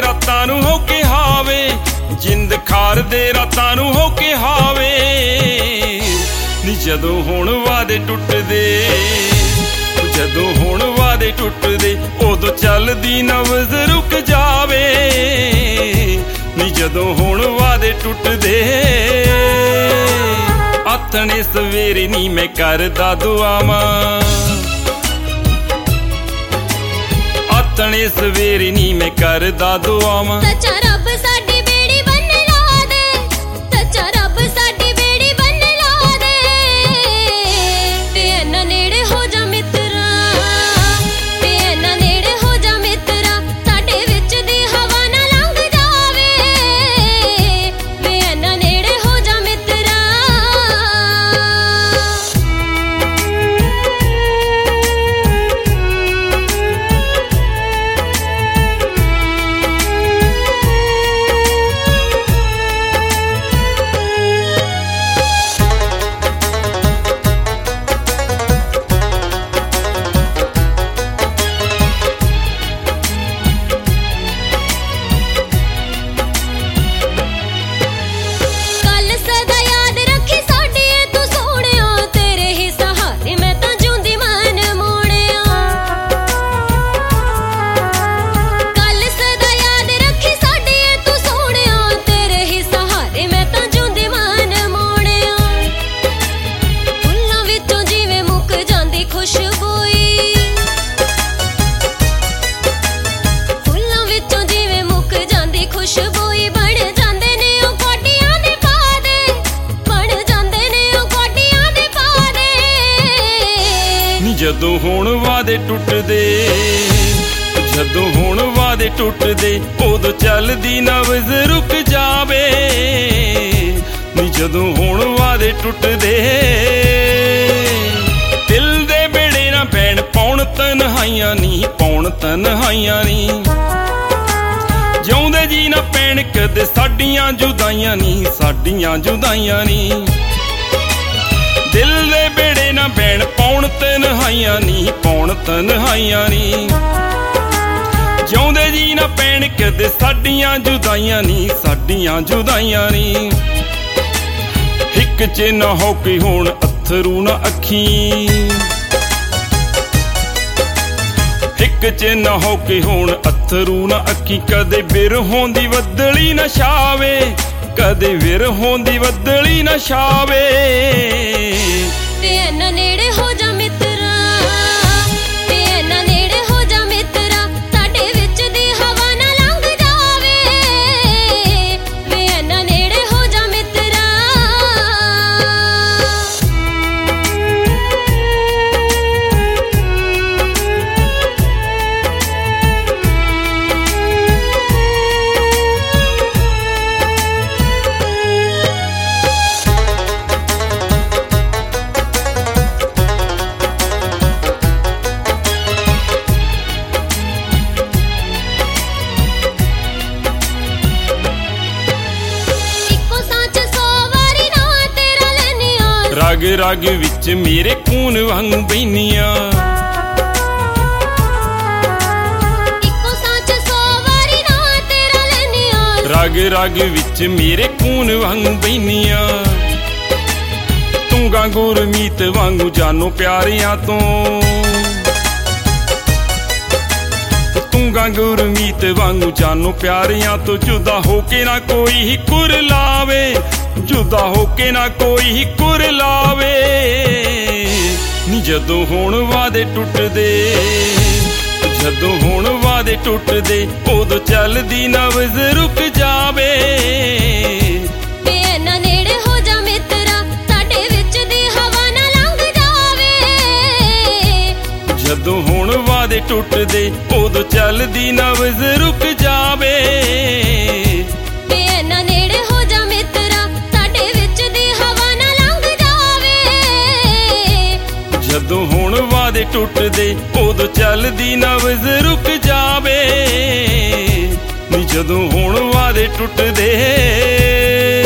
ਰਾਤਾਂ ਨੂੰ ਹੋ ਕੇ ਹਾਵੇ, ਜਿੰਦ ਖਾਰ ਦੇ ਰਾਤਾਂ ਨੂੰ ਹੋ ਕੇ ਹਾਵੇ ਨੀ ਜਦੋਂ ਹੁਣ ਵਾਦੇ ਟੁੱਟਦੇ, ਜਦੋਂ ਹੁਣ ਵਾਦੇ ਟੁੱਟਦੇ ਉਦੋਂ ਚੱਲਦੀ ਨਬਜ਼ ਰੁਕ ਜਾਵੇ ਨੀ ਜਦੋਂ ਹੁਣ ਵਾਦੇ ਟੁੱਟਦੇ। ਆਥਣੇ ਸਵੇਰੇ ਨੀ ਮੈਂ ਕਰਦਾ ਦੁਆਵਾਂ, ਆਥਣੇ ਸਵੇਰੇ ਨੀ ਮੈਂ ਕਰਦਾ ਦੁਆਵਾਂ। ਸੱਚਾ ਰੱਬ ਸਾਡੀ ਬੇੜੀ ਬੰਨ ਲਾ ਦੇ, ਸੱਚਾ ਰੱਬ ਸਾਡੀ ਬੇੜੀ ਬੰਨ ਲਾ ਦੇ ਤੇ ਇਹਨਾਂ ਨੇੜੇ ਹੋ ਜਾ ਮਿੱਤਰਾ, ਤੇ ਇਹਨਾਂ ਨੇੜੇ ਹੋ ਜਾ ਮਿੱਤਰਾ, ਸਾਡੇ ਵਿੱਚ ਦੀ ਹਵਾ ਨਾ ਲੰਘ ਜਾਵੇ ਵੇ ਇਹਨਾਂ ਨੇੜੇ ਹੋ ਜਾ ਮਿੱਤਰਾ। ਜਦੋਂ ਹੁਣ ਵਾਦੇ ਟੁੱਟਦੇ, ਜਦੋਂ ਹੁਣ ਵਾਦੇ ਟੁੱਟਦੇ ਉਦੋਂ ਚੱਲਦੀ ਨਬਜ਼ ਰੁਕ ਜਾਵੇ ਨੀ ਜਦੋਂ ਹੁਣ ਵਾਦੇ ਟੁੱਟਦੇ। ਦਿਲ ਦੇ ਬੇੜੇ ਨਾ ਪੈਣ ਪੌਣ ਤਨਹਾਈਆਂ ਨੀ, ਪੌਣ ਤਨਹਾਈਆਂ ਨੀ, ਜਿਉਂਦੇ ਜੀ ਨਾ ਪੈਣ ਕਦੇ ਸਾਡੀਆਂ ਜੁਦਾਈਆਂ ਨੀ, ਸਾਡੀਆਂ ਜੁਦਾਈਆਂ ਨੀ। ਦਿਲ ਦੇ ਬੇੜੇ ਨਾ ਪੈਣ ਪੌਣ ਤਨਹਾਈਆਂ ਨੀ, ਪੌਣ ਤਨਹਾਈਆਂ ਨੀ, ਜਿਉਂਦੇ ਜੀ ਨਾ ਪੈਣ ਕਦੇ ਸਾਡੀਆਂ ਜੁਦਾਈਆਂ ਨੀ, ਸਾਡੀਆਂ ਜੁਦਾਈਆਂ ਨੀ। ਹਿੱਕ ਚ ਨਾ ਹੋ ਕੇ ਹੁਣ ਅੱਥਰੂ ਨਾ ਅੱਖੀਂ, ਹਿੱਕ ਚ ਨਾ ਹੋ ਕੇ ਹੁਣ ਅੱਥਰੂ ਨਾ ਅੱਖੀਂ, ਕਦੇ ਬਿਰਹੋਂ ਦੀ ਬੱਦਲੀ ਨਾ ਛਾਵੇ, ਕਦੇ ਵਿਰਹੋਂ ਦੀ ਬੱਦਲੀ ਨਾ ਛਾਵੇ ਤੇ ਇਹਨਾਂ ਨੇੜੇ ਹੋ ਜਾ ਮਿੱਤਰਾ, ਤੇ ਇਹਨਾਂ ਨੇੜੇ ਹੋ ਜਾ ਮਿੱਤਰਾ, ਸਾਡੇ ਵਿੱਚ ਦੀ ਹਵਾ ਨਾ ਲੰਘ ਜਾਵੇ ਵੇ ਇਹਨਾਂ ਨੇੜੇ ਹੋ ਜਾ ਮਿੱਤਰਾ। ਰਗ ਰਗ ਵਿੱਚ ਮੇਰੇ ਖੂਨ ਵਾਂਗੂ ਬਹਿਨੀਆਂ, ਇੱਕੋ ਸਾਂਝ 100 ਵਾਰੀ ਨਾ ਤੇਰਾ ਲੈਨੀਆਂ, ਰਗ ਰਗ ਵਿੱਚ ਮੇਰੇ ਖੂਨ ਵਾਂਗੂ ਬਹਿਨੀਆਂ। ਤੂੰ ਗਾ ਗੁਰਮੀਤ ਵਾਂਗੂ ਜਾਨੋ ਪਿਆਰਿਆਂ ਤੋਂ, ਤੂੰ ਗਾ ਗੁਰਮੀਤ ਵਾਂਗੂ ਜਾਨੋ ਪਿਆਰਿਆਂ ਤੋਂ, ਜੁਦਾ ਹੋ ਕੇ ਨਾ ਕੋਈ ਕੁਰ ਲਾਵੇ, ਜੁਦਾ ਹੋ ਕੇ ਨਾ ਕੋਈ ਕੁਰ ਲਾਵੇ ਨੀ ਜਦੋਂ ਹੁਣ ਵਾਦੇ ਟੁੱਟਦੇ, ਜਦੋਂ ਹੁਣ ਵਾਦੇ ਟੁੱਟਦੇ ਉਦੋਂ ਚੱਲਦੀ ਨਬਜ਼ ਰੁਕ ਜਾਵੇ ਤੇ ਇਹਨਾਂ ਨੇੜੇ ਹੋ ਜਾ ਮਿੱਤਰਾ, ਸਾਡੇ ਵਿੱਚ ਦੀ ਹਵਾ ਨਾ ਲੰਘ ਜਾਵੇ। ਜਦੋਂ ਹੁਣ ਵਾਦੇ ਟੁੱਟਦੇ ਉਦੋਂ ਚੱਲਦੀ ਨਬਜ਼ ਰੁਕ ਜਾਵੇ ਤੇ ਇਹਨਾਂ ਨੇੜੇ ਹੋ ਜਾ ਮਿੱਤਰਾ, ਸਾਡੇ ਵਿੱਚ ਦੀ ਹਵਾ ਨਾ ਲੰਘ ਜਾਵੇ। ਜਦੋਂ ਹੁਣ ਵਾਦੇ ਟੁੱਟਦੇ ਉਦੋਂ ਚੱਲਦੀ ਨਬਜ਼ ਰੁਕ ਜਾਵੇ ਨੀ ਜਦੋਂ ਹੁਣ ਵਾਦੇ ਟੁੱਟਦੇ।